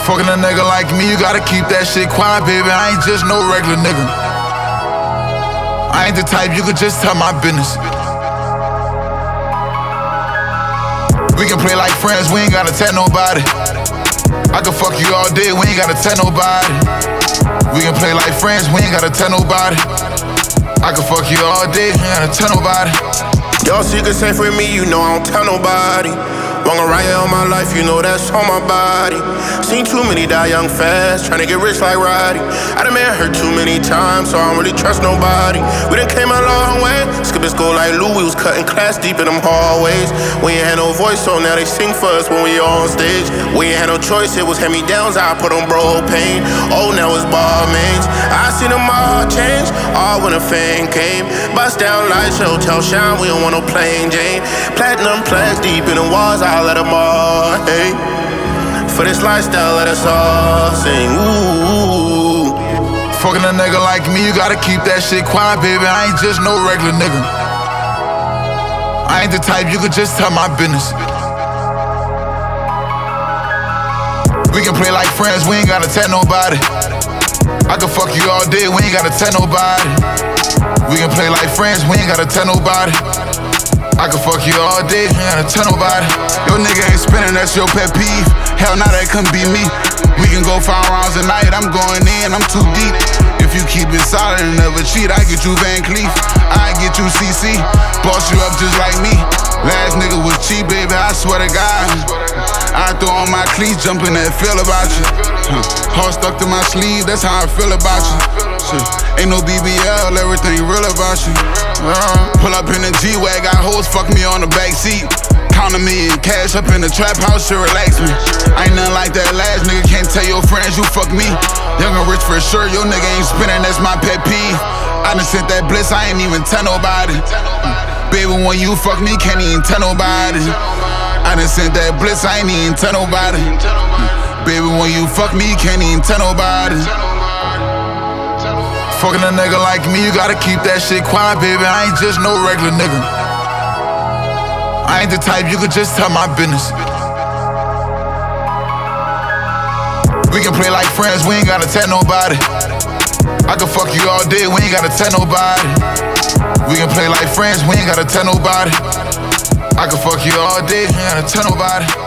Fucking a nigga like me, you gotta keep that shit quiet, baby. I ain't just no regular nigga. I ain't the type you could just tell my business. We can play like friends, we ain't gotta tell nobody. I can fuck you all day, we ain't gotta tell nobody. We can play like friends, we ain't gotta tell nobody. I can fuck you all day, we ain't gotta tell nobody. Your secret safe with me, you know I don't tell nobody. Wrong or right all my life, you know that's on my body. Seen too many die young fast, tryna get rich like Roddy. I done been hurt too many times, so I don't really trust nobody. We done came a long way, skipped school like Lou, we was cutting class deep in them hallways. We ain't had no voice, so now they sing for us when we on stage. We ain't had no choice, it was hand-me-downs, I put on bro pain. Oh, now it's ball mains. I seen them all change, all when the fame came. Bust down lights, show, tell shine, we don't want no plain Jane. Platinum plaques deep in the walls, I let them all, hey. For this lifestyle, let us all sing, ooh. Fucking a nigga like me, you gotta keep that shit quiet, baby. I ain't just no regular nigga. I ain't the type you could just tell my business. We can play like friends, we ain't gotta tell nobody. I can fuck you all day, we ain't gotta tell nobody. We can play like friends, we ain't gotta tell nobody. I can fuck you all day, ain't gotta tell nobody. Your nigga ain't spinning, that's your pet peeve. Hell, nah, that couldn't be me. We can go 5 rounds a night, I'm going in, I'm too deep. If you keep it solid and never cheat, I get you Van Cleef, I get you CC. Boss you up just like me. Last nigga was cheap, baby, I swear to God. I throw on my cleats, jump in that feel about you. Heart stuck to my sleeve, that's how I feel about you. Ain't no BBL, everything real about you. Pull up in the G-Wag, got hoes fuck me on the back seat. Counting me in cash up in the trap house, shit relax me. I ain't nothing like that last nigga, can't tell your friends you fuck me. Young and rich for sure, your nigga ain't spinning, that's my pet peeve. I done sent that bliss, I ain't even tell nobody. Baby, when you fuck me, can't even tell nobody. I done sent that bliss, I ain't even tell nobody. Baby, when you fuck me, can't even tell nobody. Fucking a nigga like me, you gotta keep that shit quiet, baby. I ain't just no regular nigga. I ain't the type you could just tell my business. We can play like friends, we ain't gotta tell nobody. I can fuck you all day, we ain't gotta tell nobody. We can play like friends, we ain't gotta tell nobody. I can fuck you all day, ain't gotta tell nobody.